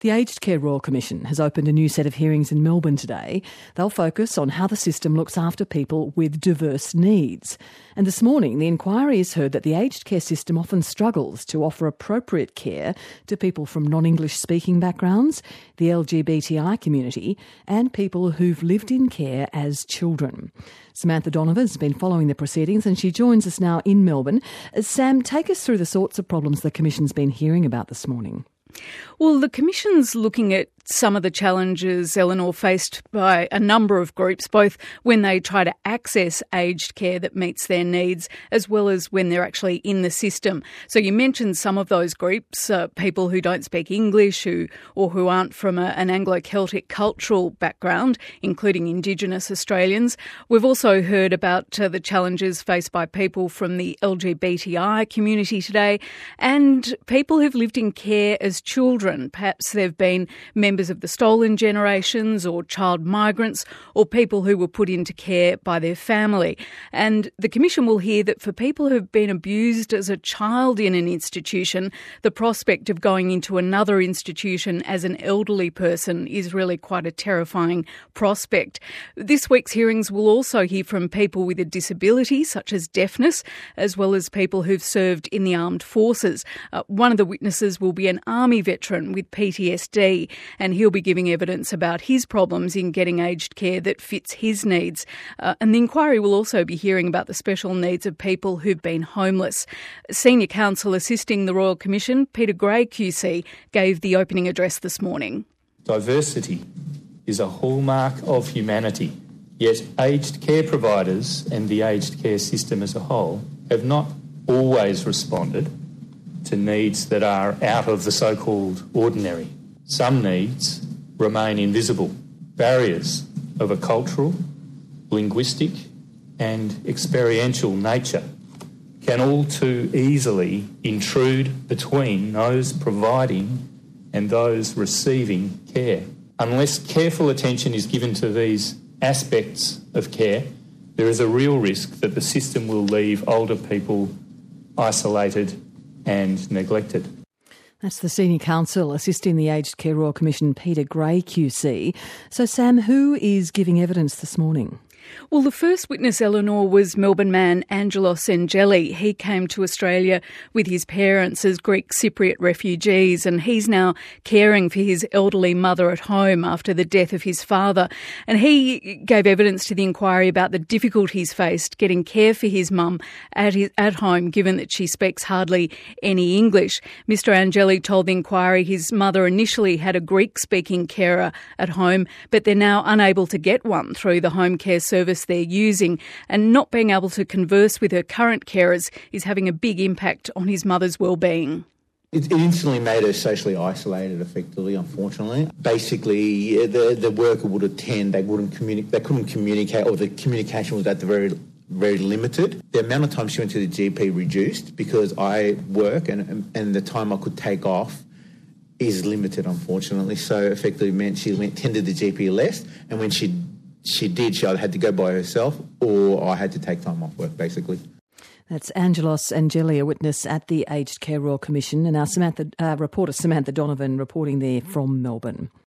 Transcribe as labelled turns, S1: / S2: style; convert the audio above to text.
S1: The Aged Care Royal Commission has opened a new set of hearings in Melbourne today. They'll focus on how the system looks after people with diverse needs. And this morning, the inquiry has heard that the aged care system often struggles to offer appropriate care to people from non-English speaking backgrounds, the LGBTI community, and people who've lived in care as children. Samantha Donovan has been following the proceedings and she joins us now in Melbourne. Sam, take us through the sorts of problems the Commission's been hearing about this morning.
S2: Well, the Commission's looking at some of the challenges, Eleanor, faced by a number of groups, both when they try to access aged care that meets their needs, as well as when they're actually in the system. So you mentioned some of those groups, people who don't speak English or who aren't from an Anglo-Celtic cultural background, including Indigenous Australians. We've also heard about the challenges faced by people from the LGBTI community today and people who've lived in care as children. Perhaps they've been members of the stolen generations or child migrants or people who were put into care by their family. And the Commission will hear that for people who've been abused as a child in an institution, the prospect of going into another institution as an elderly person is really quite a terrifying prospect. This week's hearings will also hear from people with a disability, such as deafness, as well as people who've served in the armed forces. One of the witnesses will be an Army veteran with PTSD, and he'll be giving evidence about his problems in getting aged care that fits his needs. And the inquiry will also be hearing about the special needs of people who've been homeless. Senior counsel assisting the Royal Commission, Peter Gray QC, gave the opening address this morning.
S3: Diversity is a hallmark of humanity, yet aged care providers and the aged care system as a whole have not always responded to needs that are out of the so-called ordinary. Some needs remain invisible. Barriers of a cultural, linguistic and experiential nature can all too easily intrude between those providing and those receiving care. Unless careful attention is given to these aspects of care, there is a real risk that the system will leave older people isolated and neglected.
S1: That's the Senior Counsel assisting the Aged Care Royal Commission, Peter Gray QC. So Sam, who is giving evidence this morning?
S2: Well, the first witness, Eleanor, was Melbourne man Angelos Angeli. He came to Australia with his parents as Greek Cypriot refugees, and he's now caring for his elderly mother at home after the death of his father. And he gave evidence to the inquiry about the difficulties faced getting care for his mum at home, given that she speaks hardly any English. Mr. Angeli told the inquiry his mother initially had a Greek-speaking carer at home, but they're now unable to get one through the home care service they're using, and not being able to converse with her current carers is having a big impact on his mother's well-being.
S4: It instantly made her socially isolated, effectively, unfortunately. Basically, the worker would attend, they couldn't communicate, or the communication was at the very limited. The amount of time she went to the GP reduced because I work and the time I could take off is limited, unfortunately. So effectively meant she tended the GP less, and when she either had to go by herself or I had to take time off work, basically.
S1: That's Angelos Angeli, a witness at the Aged Care Royal Commission, and our reporter Samantha Donovan reporting there from Melbourne.